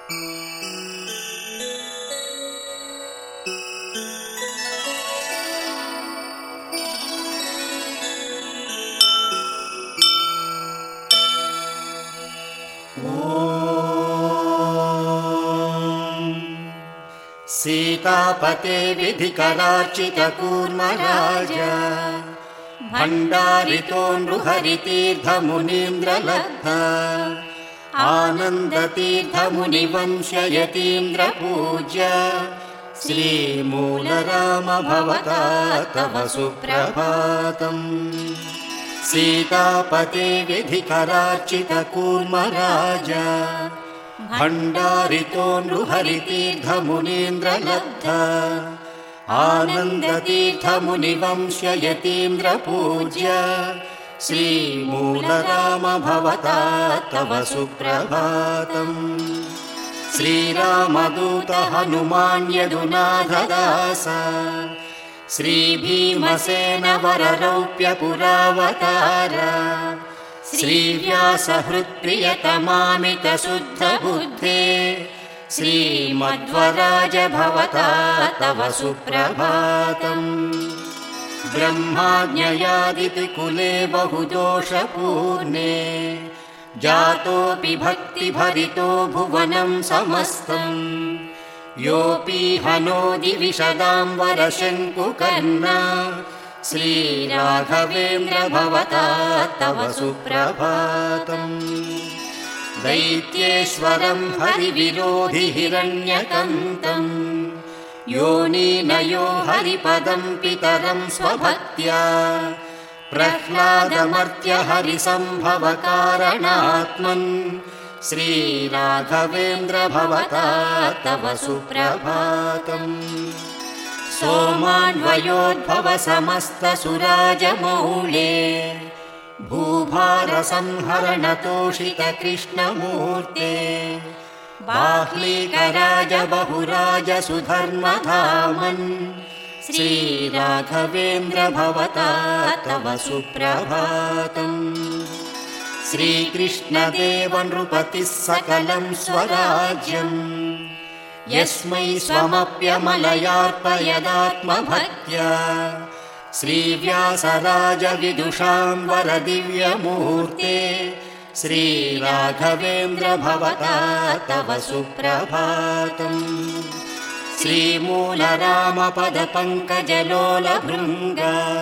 सीतापते विधिकरार्चितकूर्मराज भण्डारितो नृहरितीर्थमुनीन्द्रलब्ध आनन्दतीर्थमुनिवंशयतीन्द्रपूज्य श्रीमूलराम भवता तव सुप्रभातम्। सीतापते विधिकरार्चितकूर्मराज भण्डारितो नृहरितीर्थमुनीन्द्रलब्ध आनन्दतीर्थमुनिवंशयतीन्द्रपूज्य श्रीमूलराम भवता तव सुप्रभातम्। श्रीरामदूत हनुमान् यदुनाथदास श्रीभीमसेन वररौप्यपुरावतार श्रीव्यासहृत्प्रियतमामितशुद्धबुद्धे श्रीमध्वराज भवता तव सुप्रभातम्। ब्रह्माज्ञयादिति कुले बहुदोषपूर्णे जातोऽपि भक्तिभरितो भुवनं समस्तम् योऽपि हनोति विशदाम्बरशङ्कुकर्णा श्रीराघवेन्द्र भवता तव सुप्रभातम्। दैत्येश्वरं हरिविरोधि हिरण्यकन्तम् योनिनयो हरिपदं पितरं स्वभक्त्या प्रह्लादमर्त्य हरिसम्भवकारणात्मन् श्रीराघवेन्द्र भवता तव सुप्रभातम्। सोमान्वयोद्भव समस्तसुराजमौले भूभारसंहरणतोषित कृष्णमूर्ते बाह्लीकराज बहुराज सुधर्मधामन् श्रीराघवेन्द्र भवता तव सुप्रभातम्। श्रीकृष्णदेव नृपतिः सकलं स्वराज्यम् यस्मै स्वमप्यमलयार्पयदात्मभक्त्या श्रीव्यासराज विदुषां वरदिव्यमूर्ते श्रीराघवेन्द्र भवता तव सुप्रभातम्। श्रीमूलरामपदपङ्कजलोलभृङ्ग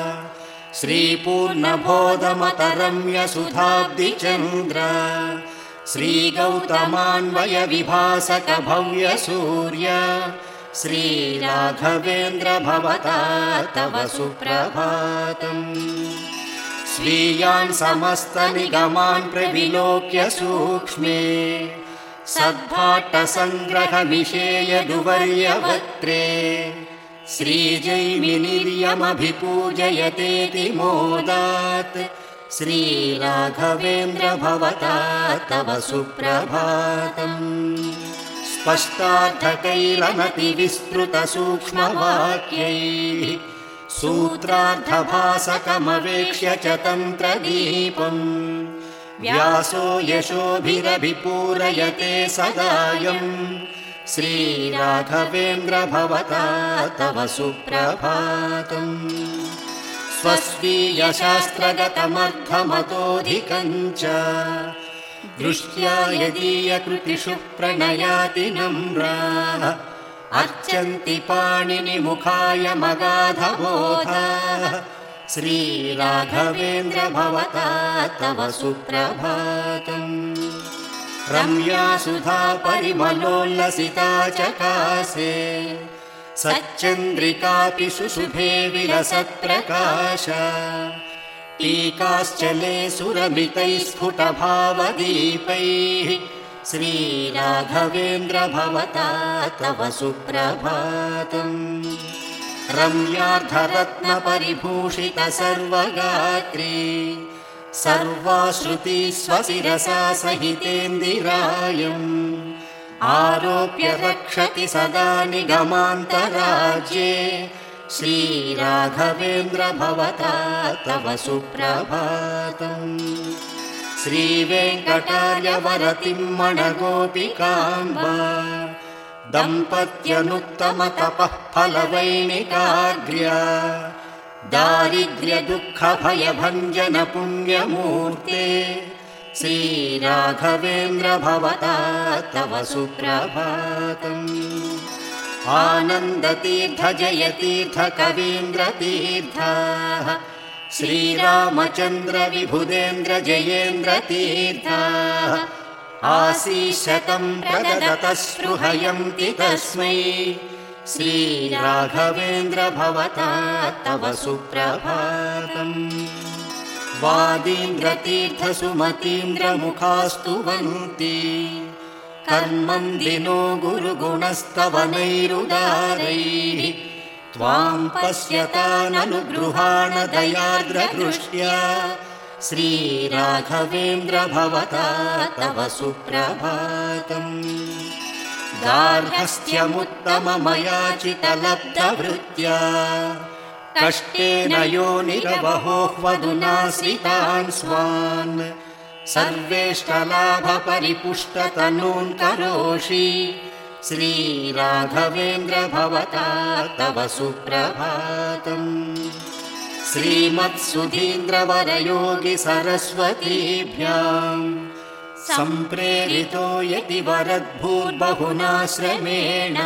श्रीपूर्णबोधमतरम्यसुधाब्धिचन्द्र श्रीगौतमान्वयविभासक भव्यसूर्य श्रीराघवेन्द्र भवता तव सुप्रभातम्। स्वीयान् समस्तनिगमान् प्रविलोक्य सूक्ष्मे सद्भाट्टसङ्ग्रहविषेयदुवर्यवक्त्रे श्रीजैमिनिर्यमभिपूजयतेति मोदात् श्रीराघवेन्द्र भवता तव सुप्रभातम्। स्पष्टार्थकैरनतिविस्तृतसूक्ष्मवाक्यैः सूत्रार्थभासकमवेक्ष्य च तन्त्रदीपम् व्यासो यशोभिरभिपूरयते सदायम् श्रीराघवेन्द्र भवता तव सुप्रभातम्। स्वस्वीयशास्त्रगतमर्थमतोऽधिकं च दृष्ट्या यदीयकृतिषु प्रणयाति नम्राः अर्चन्ति पाणिनिमुखाय मगाधबोधाः श्रीराघवेन्द्र भवता तव सुप्रभातम्। रम्या सुधा परिमलोल्लसिता चकासे सच्चन्द्रिकापि शुशुभे विलसत्प्रकाशा टीकाश्चले सुरमितैः स्फुटभावदीपैः श्रीराघवेन्द्र भवता तव सुप्रभातम्। रम्यार्धरत्नपरिभूषित सर्वगात्री सर्वाश्रुती स्वशिरसा सहितेन्दिरायम् आरोप्य रक्षति सदा निगमान्तराज्ये श्रीराघवेन्द्र भवता तव सुप्रभातम्। श्रीवेङ्कटार्यवरतिम्मणगोपिकाम्बा दम्पत्यनुत्तमतपः फलवैणिकाग्र्या दारिद्र्यदुःखभयभञ्जनपुण्यमूर्ते श्रीराघवेन्द्र भवता तव सुप्रभातम्। आनन्दतीर्थ जयतीर्थ कवीन्द्रतीर्थाः श्रीरामचन्द्र विभुदेन्द्र जयेन्द्र तीर्थाः आशीषतं प्रददतः स्पृहयन्ति तस्मै श्रीराघवेन्द्र भवता तव सुप्रभातम्। वादीन्द्रतीर्थ सुमतीन्द्र मुखास्तुवन्ति कर्मन्दिनो गुरुगुणस्तवनैरुदारैः त्वां पश्यताननुगृहाण दयार्द्रदृष्ट्या श्रीराघवेन्द्र भवता तव सुप्रभातम्। गार्हस्थ्यमुत्तममयाचितलब्धवृत्त्या कष्टेन योनिरवहोह्वदुनाश्रितान् स्वान् सर्वेष्टलाभपरिपुष्टतनून् करोषि श्रीराघवेन्द्र भवता तव सुप्रभातम्। श्रीमत्सुधीन्द्रवरयोगि सरस्वतीभ्यां सम्प्रेरितो यतिवरद्भूर्बहुनाश्रमेण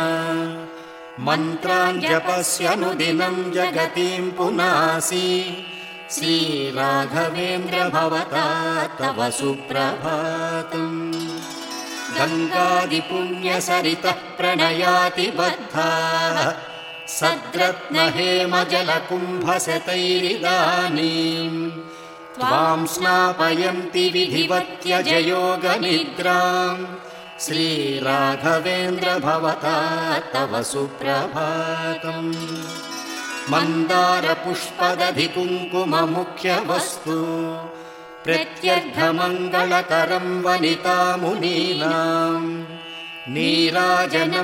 मन्त्राञ्जपस्यनुदिनं जगतीं पुनासि श्रीराघवेन्द्र भवता तव सुप्रभातम्। गङ्गादिपुण्यसरितः प्रणयाति बद्धाः सद्रत्नहेमजलकुम्भशतैरिदानीं त्वां स्नापयन्ति विधिवत्यजयोगनिद्रां श्रीराघवेन्द्र भवता तव सुप्रभातम्। मन्दारपुष्पदधिकुङ्कुममुख्यवस्तु प्रत्यर्घमङ्गलकरं वनितामुनीनां नीराजनं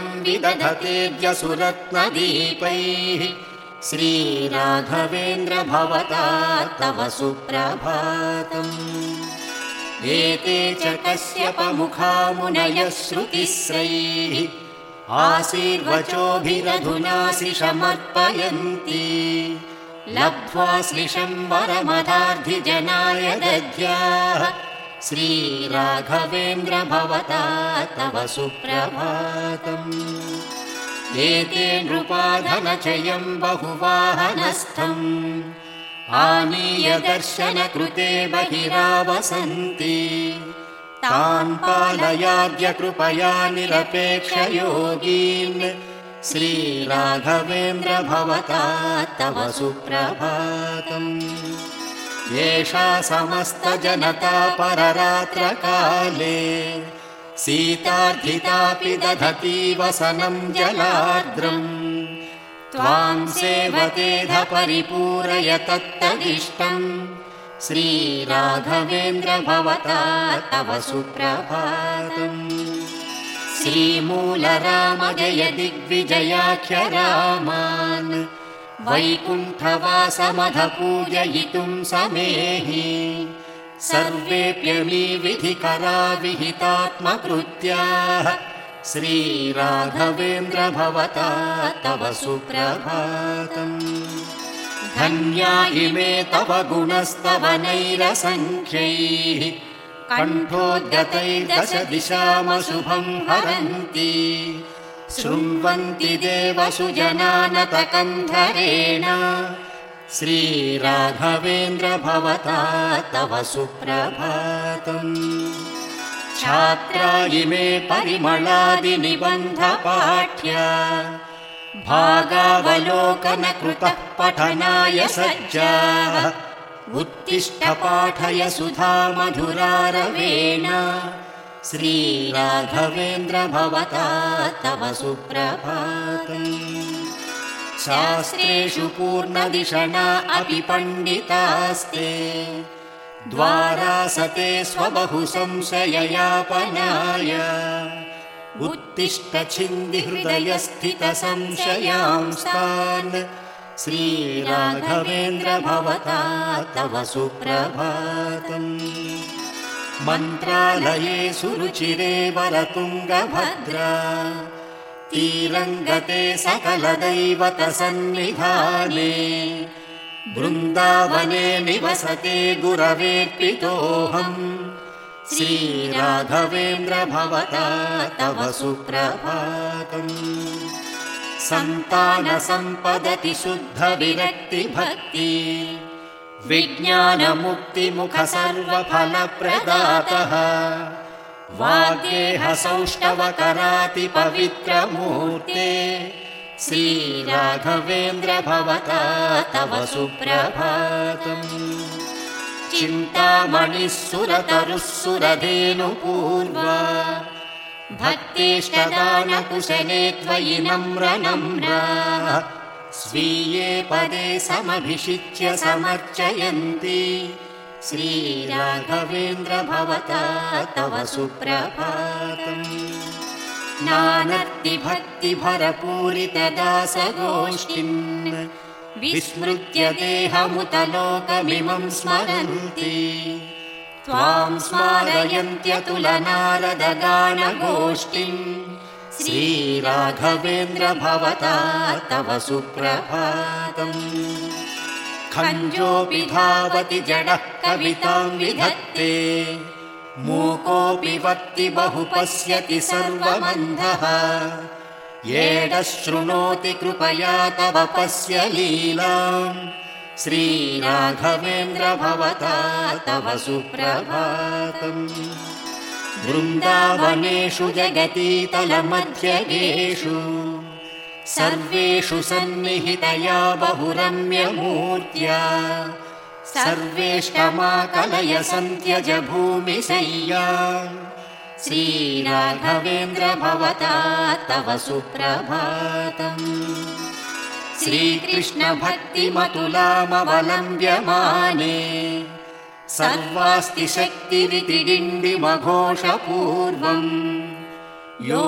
विदधतेऽद्यसुरत्नदीपैः श्रीराघवेन्द्र भवता तव सुप्रभातम्। एते च कश्यपमुखा मुनयः श्रुतिस्रैः आशीर्वचोभिरधुनाशिषमर्पयन्ति लब्ध्वा श्लिषं वरमधार्धिजनाय दद्याः श्रीराघवेन्द्र भवता तव सुप्रभातम्। एते नृपा धनचयं बहुवाहनस्थम् आनीय दर्शनकृते बहिरावसन्ति तान् पालयाद्य कृपया निरपेक्षयोगीन् श्रीराघवेन्द्र भवता तव सुप्रभातम्। येषा समस्तजनता पररात्रकाले सीतार्थितापि दधती वसनं जलार्द्रम् त्वां सेवतेध परिपूरय तत्तदिष्टम् श्रीराघवेन्द्र भवता तव सुप्रभातम्। श्रीमूलराम जय दिग्विजयाख्य रामान् वैकुण्ठवासमधपूजयितुं समेहि सर्वेऽप्यमी विधिकरा विहितात्मकृत्याः श्रीराघवेन्द्र भवता तव सुप्रभातम्। धन्या इमे तव गुणस्तवनैरसङ्ख्यैः कण्ठोद्गतैर्दश दिशामशुभं हरन्ति शृण्वन्ति देवसु जनानतकन्धरेण श्रीराघवेन्द्र भवता तव सुप्रभातम्। छात्रा इमे परिमलादिनिबन्धपाठ्या भागावलोकनकृतः पठनाय सज्जाः उत्तिष्ठ पाठय सुधा मधुरारवेण श्रीराघवेन्द्र भवता तव सुप्रभातम्। शास्त्रेषु पूर्णदिशना अपि पण्डितास्ते द्वारासते स्वबहु संशययापनाय उत्तिष्ठ छिन्दि हृदयस्थित संशयांस्तान् श्रीराघवेन्द्र भवता तव सुप्रभातम्। मन्त्रालये सुरुचिरे वरतुङ्गभद्रा तीरङ्गते सकलदैवतसन्निधाने बृन्दावने निवसते गुरवेऽर्पितोऽहम् श्रीराघवेन्द्र भवता तव सुप्रभातम् सन्तानसम्पदति शुद्धविरक्तिभक्ति विज्ञानमुक्तिमुख सर्वफलप्रदातः वाग्देहसौष्ठवकराति पवित्रमूर्ते श्रीराघवेन्द्र भवता तव सुप्रभातम् चिन्तामणिः सुरतरुः सुरधेनुपूर्वा भक्तेष्टदानकुशले त्वयि नम्र नम्रा स्वीये पदे समभिषिच्य समर्चयन्ति श्रीराघवेन्द्र भवता तव सुप्रभातम् नानर्ति भक्तिभरपूरितदासगोष्ठिन् विस्मृत्य देहमुतलोकमिमं स्मरन्ति त्वां स्मारयन्त्यतुलनारदगानगोष्ठिम् श्रीराघवेन्द्र भवता तव सुप्रभातम् खञ्जोऽपि धावति जडः कवितां विधत्ते मूकोऽपि वत्ति बहु पश्यति सर्वमन्धः येडः शृणोति कृपया तव पश्य लीलाम् श्रीराघवेन्द्र भवता तव सुप्रभातम् वृन्दावनेषु जगतीतलमध्यगेषु सर्वेषु सन्निहितया बहुरम्यमूर्त्या सर्वेष्टमाकलय सन्त्यज भूमिशय्या श्रीराघवेन्द्र भवता तव सुप्रभातम् श्रीकृष्ण भक्तिमतुलामवलम्ब्यमाने सर्वास्ति शक्तिरिति डिण्डिमघोषपूर्वम् यो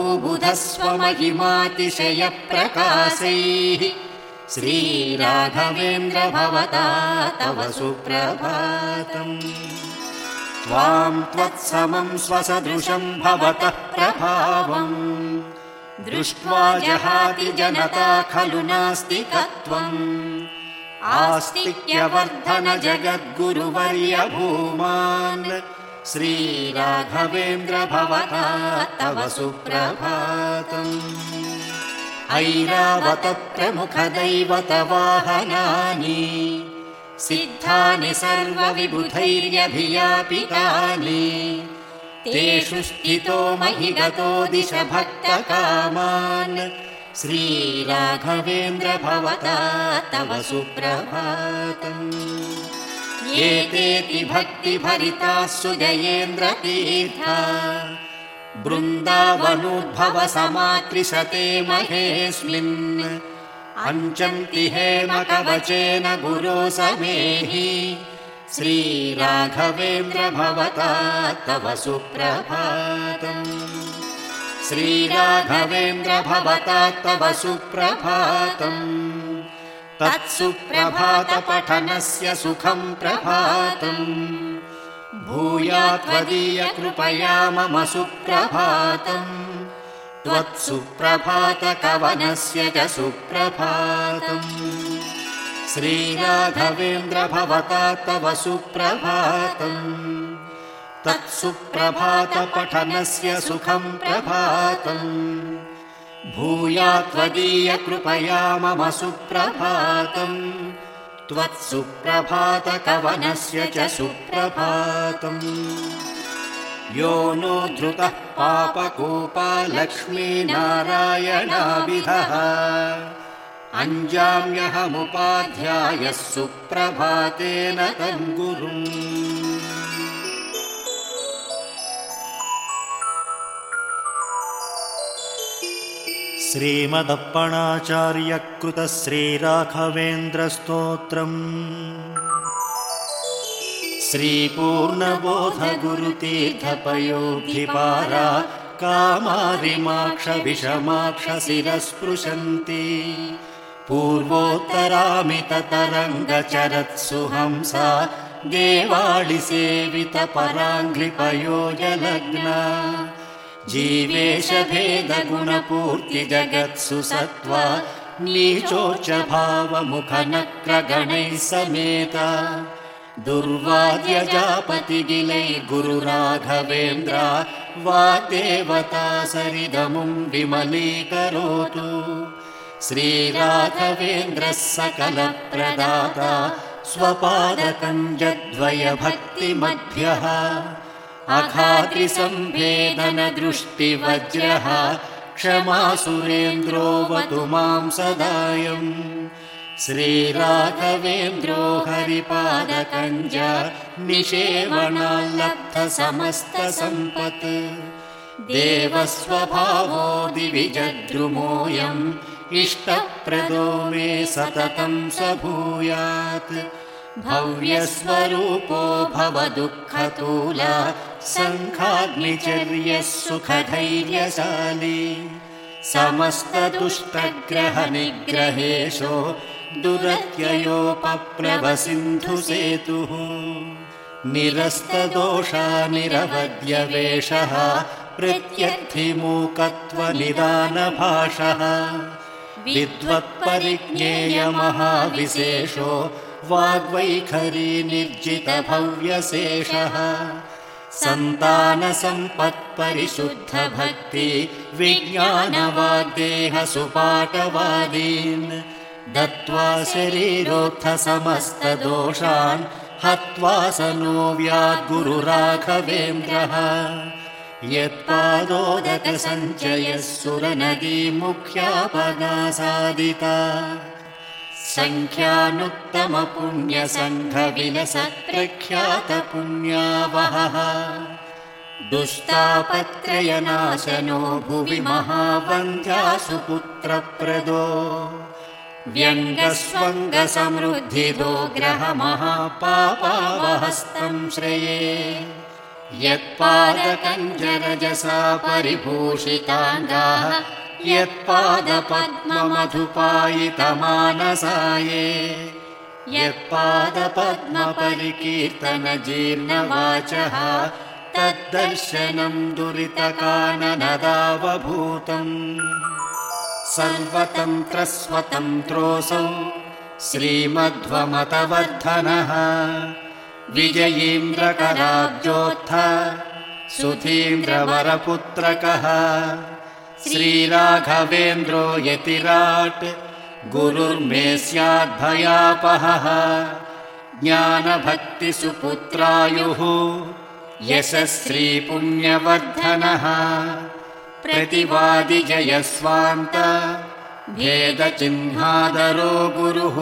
भूबुधस्वमहिमातिशयप्रकाशैः श्रीराघवेन्द्र भवता तव सुप्रभातम् त्वां त्वत्समं स्वसदृशं भवतः प्रभावम् दृष्ट्वा जहाति जनता खलु नास्तिकत्वम् आस्तिक्यवर्धन जगद्गुरुवर्य भूमान् श्रीराघवेन्द्र भवता तव सुप्रभातम् ऐरावत प्रमुख दैवतवाहनानि सिद्धानि सर्वविबुधैर्यभियापितानि तेषु स्थितो महिगतो दिश भक्तकामान् श्रीराघवेन्द्र भवता तव सुप्रभातम् एतेति भक्तिभरिताः सुजयेन्द्र तीर्था बृन्दावनोद्भव समात्रिशते महेऽस्मिन् अञ्चन्ति हेमकवचेन गुरो समेहि श्रीराघवेन्द्र भवता तव सुप्रभातम् श्रीराघवेन्द्र भवता तव सुप्रभातम् तत्सुप्रभातपठनस्य सुखं प्रभातम् भूयात् त्वदीयकृपया मम सुप्रभातम् त्वत्सुप्रभातकवनस्य च सुप्रभातम् श्रीराघवेन्द्र भवता तव सुप्रभातम् तत्सुप्रभातपठनस्य सुखं प्रभातम् भूयात् त्वदीयकृपया मम सुप्रभातम् त्वत्सुप्रभातकवनस्य च सुप्रभातम् यो नो धृतः पापकूपा लक्ष्मीनारायणाभिधः अञ्जाम्यहमुपाध्यायः सुप्रभातेन तं गुरुम् श्रीमदप्पणाचार्यकृत श्रीराघवेन्द्रस्तोत्रम् श्रीपूर्णबोधगुरुतीर्थपयोधिपारा कामारिमाक्षविषमाक्षशिरस्पृशन्ति पूर्वोत्तरामिततरङ्गचरत्सु हंसा देवाळिसेवितपराङ्घ्रिपयोजलग्ना जीवेशभेदगुणपूर्तिजगत्सु सत्त्वा नीचोच्चभावमुखनक्रगणैः समेता दुर्वाद्यजापतिगिलैर्गुरुराघवेन्द्रा वाग्देवता सरिदमुं विमलीकरोतु। श्रीराघवेन्द्रः सकलप्रदाता स्वपादकञ्जद्वयभक्तिमद्भ्यः अघातिसम्भेदनदृष्टिवज्रः क्षमासुरेन्द्रोऽवतु मां सदायम्। श्रीराघवेन्द्रो हरिपादकञ्ज निषेवणाल्लब्धसमस्तसम्पत् देवस्वभावो दिविजद्रुमोऽयम् इष्टप्रदो मे सततं स भूयात्। भव्यस्वरूपो भवदुःखतूला सङ्घाग्निचर्यः सुखधैर्यशाली समस्तदुष्टग्रहनिग्रहेशो दुरत्ययोपप्लवसिन्धुसेतुः निरस्तदोषानिरवद्यवेषः प्रत्यर्थिमूकत्वनिदानभाषः विद्वत्परिज्ञेयमहाविशेषो वाग्वैखरी निर्जितभव्यशेषः सन्तानसम्पत्परिशुद्धभक्ति विज्ञानवाग्देहसुपाठवादीन् दत्त्वा शरीरोत्थसमस्तदोषान् हत्वा स नो व्याद्गुरुराघवेन्द्रः। यत्पादोदकसञ्चयः सुरनदीमुख्यापगासादिता सङ्ख्यानुत्तमपुण्यसङ्घविलसत्प्रख्यातपुण्यावहः दुष्टापत्रयनाशनो भुवि महावन्ध्यासुपुत्रप्रदो व्यङ्गस्वङ्गसमृद्धिदो ग्रहमहापापावहस्तं श्रये। यत्पादकञ्जरजसा परिभूषिताङ्गाः यत्पादपद्ममधुपायितमानसाये यत्पादपद्मपरिकीर्तनजीर्णवाचः तद्दर्शनं दुरितकाननदावभूतम्। सर्वतन्त्रस्वतन्त्रोऽसौ श्रीमध्वमतवर्धनः विजयीन्द्रकराब्जोत्थ सुधीन्द्रवरपुत्रकः श्रीराघवेन्द्रो यतिराट् गुरुर्मे स्याद्भयापहः ज्ञानभक्तिसुपुत्रायुः यशस्श्रीपुण्यवर्धनः प्रतिवादिजयस्वान्त भेदचिह्नादरो गुरुः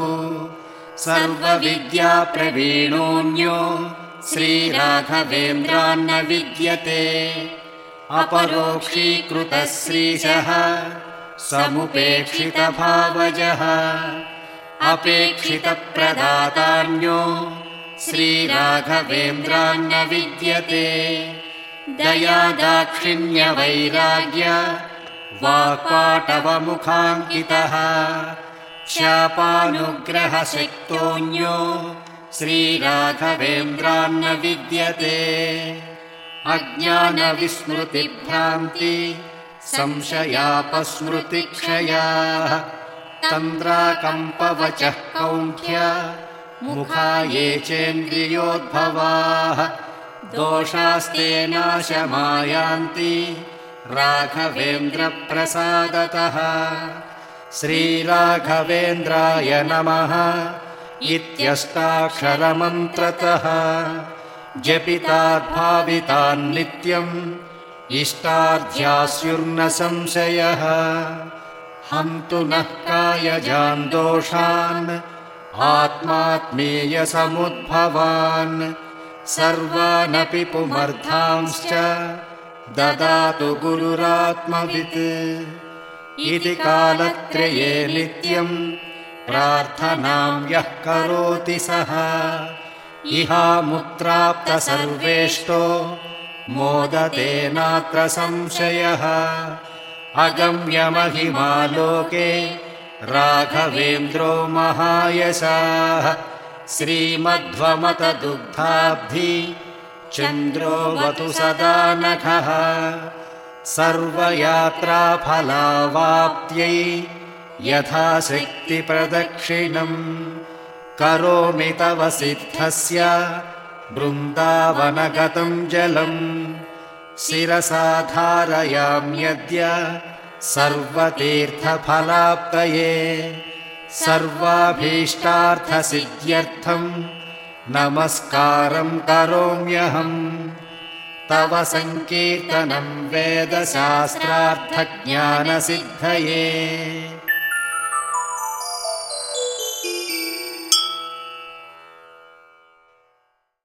सर्वविद्याप्रवीणोऽन्यो श्रीराघवेन्द्रान्न विद्यते अपरोक्षीकृतः श्रीशः समुपेक्षितभावजः अपेक्षितप्रदातान्यो श्रीराघवेन्द्रान्न विद्यते दयादाक्षिण्यवैराग्य वाक्पाटवमुखाङ्कितः शापानुग्रहशक्तोऽन्यो श्रीराघवेन्द्रान्न विद्यते अज्ञानविस्मृतिभ्रान्ति संशयापस्मृतिक्षयाः तन्द्राकम्पवचः कौन्ध्य मुखा ये चेन्द्रियोद्भवाः दोषास्ते नाशमायान्ति राघवेन्द्रप्रसादतः श्रीराघवेन्द्राय नमः इत्यष्टाक्षरमन्त्रतः जपिताद्भावितान्नित्यम् इष्टार्थ्यास्युर्न संशयः हन्तु नः कायजान् दोषान् आत्मात्मीयसमुद्भवान् सर्वानपि पुमर्थांश्च ददातु गुरुरात्मवित् इति कालत्रये नित्यम् प्रार्थनां यः करोति सः इहामुत्राप्तसर्वेष्टो मोदते नात्र संशयः अगम्यमहिमा लोके राघवेन्द्रो महायशाः श्रीमध्वमतदुग्धाब्धि चन्द्रोऽवतु सदा नखः सर्वयात्राफलावाप्त्यै यथाशक्तिप्रदक्षिणम् करोमि तव सिद्धस्य बृन्दावनगतं जलम् शिरसा धारयाम्यद्य सर्वतीर्थफलाप्तये सर्वाभीष्टार्थसिद्ध्यर्थं नमस्कारं करोम्यहम् तव सङ्कीर्तनं वेदशास्त्रार्थज्ञानसिद्धये।